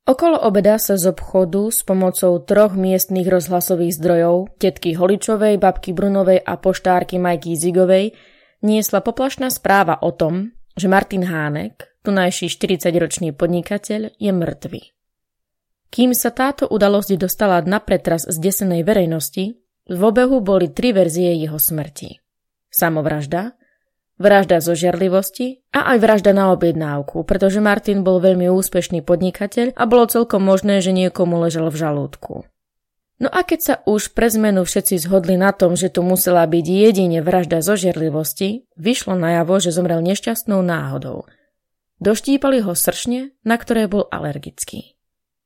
Okolo obeda sa z obchodu s pomocou 3 miestnych rozhlasových zdrojov, tetky Holičovej, babky Brunovej a poštárky Majky Zigovej, niesla poplašná správa o tom, že Martin Hánek, tunajší 40-ročný podnikateľ, je mŕtvy. Kým sa táto udalosť dostala na pretras zdesenej verejnosti, v obehu boli 3 verzie jeho smrti. Samovražda, vražda zo žiarlivosti a aj vražda na objednávku, pretože Martin bol veľmi úspešný podnikateľ a bolo celkom možné, že niekomu ležal v žalúdku. No a keď sa už pre zmenu všetci zhodli na tom, že to musela byť jedine vražda zo žiarlivosti, vyšlo najavo, že zomrel nešťastnou náhodou. Doštípali ho sršne, na ktoré bol alergický.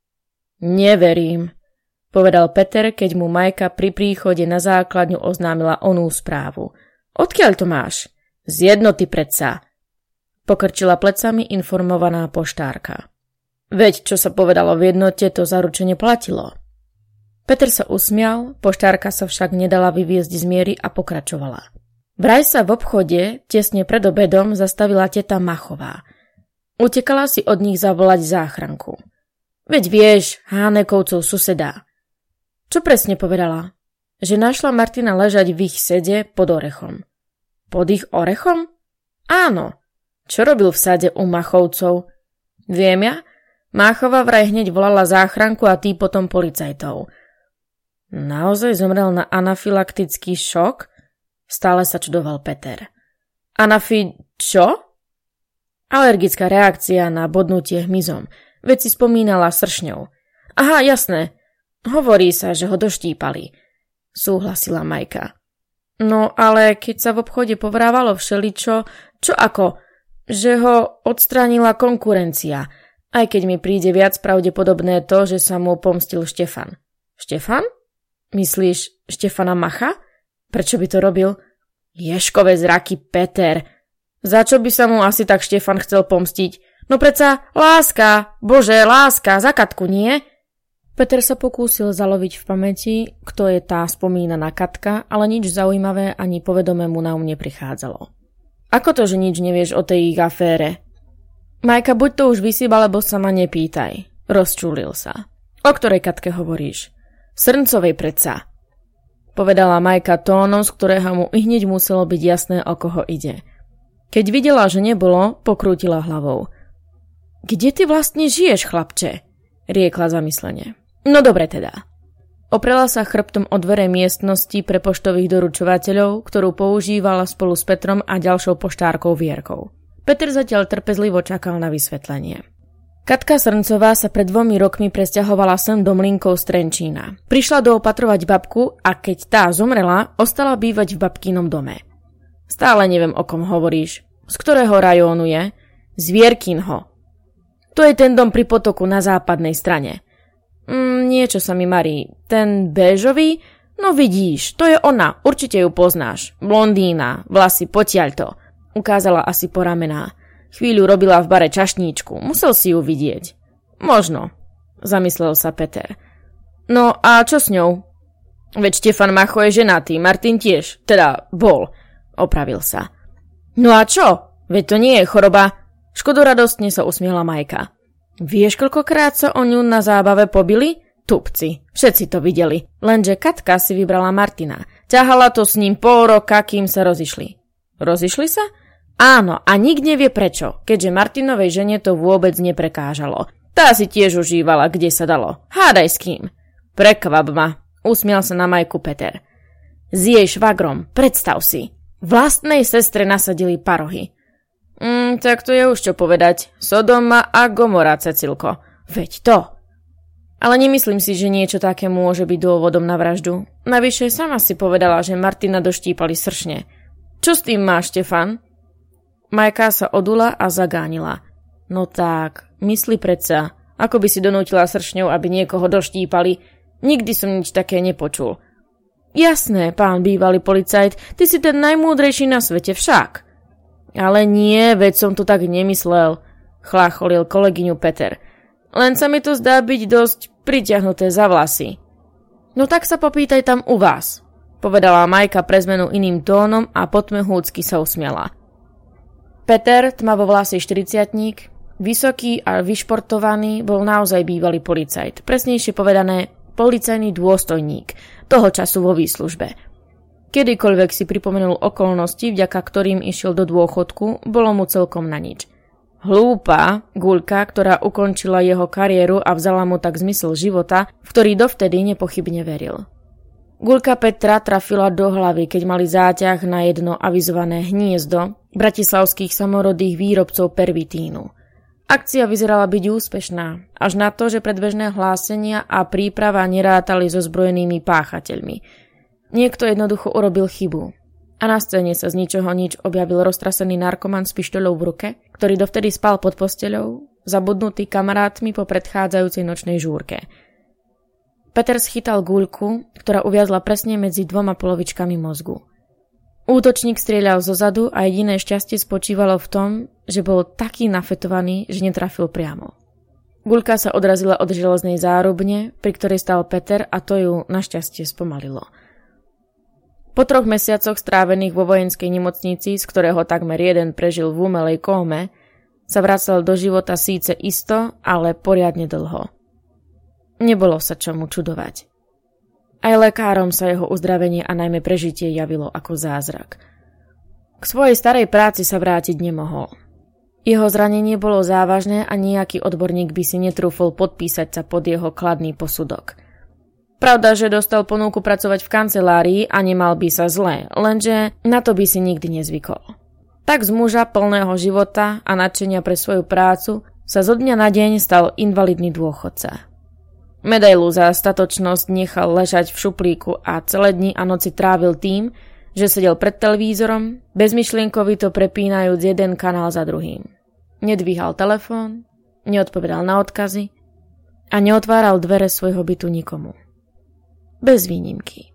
Neverím, povedal Peter, keď mu Majka pri príchode na základňu oznámila onú správu. Odkiaľ to máš? Z Jednoty predsa, pokrčila plecami informovaná poštárka. Veď, čo sa povedalo v Jednote, to zaručene platilo. Peter sa usmial, poštárka sa však nedala vyviesť z miery a pokračovala. Vraj sa v obchode, tesne pred obedom, zastavila teta Machová. Utekala si od nich zavolať záchranku. Veď vieš, Hánekovcov suseda. Čo presne povedala? Že našla Martina ležať v ich sede pod orechom. Pod ich orechom? Áno. Čo robil v sade u Machovcov? Viem ja. Máchová vraj hneď volala záchranku a tí potom policajtov. Naozaj zomrel na anafylaktický šok? Stále sa čudoval Peter. Čo? Alergická reakcia na bodnutie hmyzom. Veď si spomínala sršňou. Aha, jasné. Hovorí sa, že ho doštípali. Súhlasila Majka. No ale keď sa v obchode povrávalo všeličo, čo ako? Že ho odstránila konkurencia, aj keď mi príde viac pravdepodobné to, že sa mu pomstil Štefan. Štefan? Myslíš Štefana Macha? Prečo by to robil? Ježkové zraky, Peter. Za čo by sa mu asi tak Štefan chcel pomstiť? No preca láska, bože, láska, za Katku, nie? Peter sa pokúsil zaloviť v pamäti, kto je tá spomínaná Katka, ale nič zaujímavé ani povedomé mu na neprichádzalo. Ako to, že nič nevieš o tej ich afére? Majka, buď to už vysýba, alebo sa ma nepýtaj. Rozčúlil sa. O ktorej Katke hovoríš? Srncovej predsa. Povedala Majka tónom, z ktorého mu hneď muselo byť jasné, o koho ide. Keď videla, že nebolo, pokrútila hlavou. Kde ty vlastne žiješ, chlapče? Riekla zamyslene. No dobre teda. Oprela sa chrbtom o dvere miestnosti pre poštových doručovateľov, ktorú používala spolu s Petrom a ďalšou poštárkou Vierkou. Peter zatiaľ trpezlivo čakal na vysvetlenie. Katka Srncová sa pred 2 rokmi presťahovala sem do Mlynkov z Trenčína. Prišla doopatrovať babku a keď tá zomrela, ostala bývať v babkínom dome. Stále neviem, o kom hovoríš. Z ktorého rajónu je? Z Vierkinho. To je ten dom pri potoku na západnej strane. Niečo sa mi marí. Ten béžový? No vidíš, to je ona, určite ju poznáš. Blondína, vlasy potiaľto. Ukázala asi po ramená. Chvíľu robila v bare čašníčku, musel si ju vidieť. Možno, zamyslel sa Peter. No a čo s ňou? Veď Štefan Macho je ženatý, Martin tiež, teda bol. Opravil sa. No a čo? Veď to nie je choroba. Škodoradostne sa usmiela Majka. Vieš, koľkokrát sa o ňu na zábave pobili? Tupci, všetci to videli. Lenže Katka si vybrala Martina. Ťahala to s ním pol roka, kým sa rozišli. Rozišli sa? Áno, a nik nevie prečo, keďže Martinovej žene to vôbec neprekážalo. Tá si tiež užívala, kde sa dalo. Hádaj s kým. Prekvap ma, usmial sa na Majku Peter. S jej švagrom, predstav si. Vlastnej sestre nasadili parohy. Tak to je už čo povedať. Sodoma a Gomora, Cecilko. Veď to. Ale nemyslím si, že niečo také môže byť dôvodom na vraždu. Navyše sama si povedala, že Martina doštípali sršne. Čo s tým máš, Štefan? Majka sa odula a zagánila. No tak, mysli predsa, ako by si donútila sršňou, aby niekoho doštípali. Nikdy som nič také nepočul. Jasné, pán bývalý policajt, ty si ten najmúdrejší na svete však. Ale nie, veď som to tak nemyslel, chlácholil kolegyňu Peter. Len sa mi to zdá byť dosť pritiahnuté za vlasy. No tak sa popýtaj tam u vás, povedala Majka pre zmenu iným tónom a potmehúcky sa usmiala. Peter, tmavovlasý 40-tník, Vysoký a vyšportovaný bol naozaj bývalý policajt, presnejšie povedané policajný dôstojník, toho času vo výslužbe. Kedykoľvek si pripomenul okolnosti, vďaka ktorým išiel do dôchodku, bolo mu celkom na nič. Hlúpa guľka, ktorá ukončila jeho kariéru a vzala mu tak zmysel života, v ktorý dovtedy nepochybne veril. Guľka Petra trafila do hlavy, keď mali záťah na jedno avizované hniezdo bratislavských samorodých výrobcov pervitínu. Akcia vyzerala byť úspešná, až na to, že predbežné hlásenia a príprava nerátali so zbrojenými páchateľmi. Niekto jednoducho urobil chybu. A na scéne sa z ničoho nič objavil roztrasený narkoman s pištoľou v ruke, ktorý dovtedy spal pod posteľou, zabudnutý kamarátmi po predchádzajúcej nočnej žúrke. Peter schytal guľku, ktorá uviazla presne medzi dvoma polovičkami mozgu. Útočník strieľal zozadu a jediné šťastie spočívalo v tom, že bol taký nafetovaný, že netrafil priamo. Guľka sa odrazila od železnej zárubne, pri ktorej stal Peter, a to ju našťastie spomalilo. Po 3 mesiacoch strávených vo vojenskej nemocnici, z ktorého takmer jeden prežil v umelej kóme, sa vracal do života síce isto, ale poriadne dlho. Nebolo sa čomu čudovať. Aj lekárom sa jeho uzdravenie a najmä prežitie javilo ako zázrak. K svojej starej práci sa vrátiť nemohol. Jeho zranenie bolo závažné a nejaký odborník by si netrúfol podpísať sa pod jeho kladný posudok. Pravda, že dostal ponuku pracovať v kancelárii a nemal by sa zle, lenže na to by si nikdy nezvykol. Tak z muža plného života a nadšenia pre svoju prácu sa zo dňa na deň stal invalidný dôchodca. Medailu za statočnosť nechal ležať v šuplíku a celé dni a noci trávil tým, že sedel pred televízorom, bezmyšlienkovito prepínajúc jeden kanál za druhým. Nedvíhal telefón, neodpovedal na odkazy a neotváral dvere svojho bytu nikomu. Bez výnimky.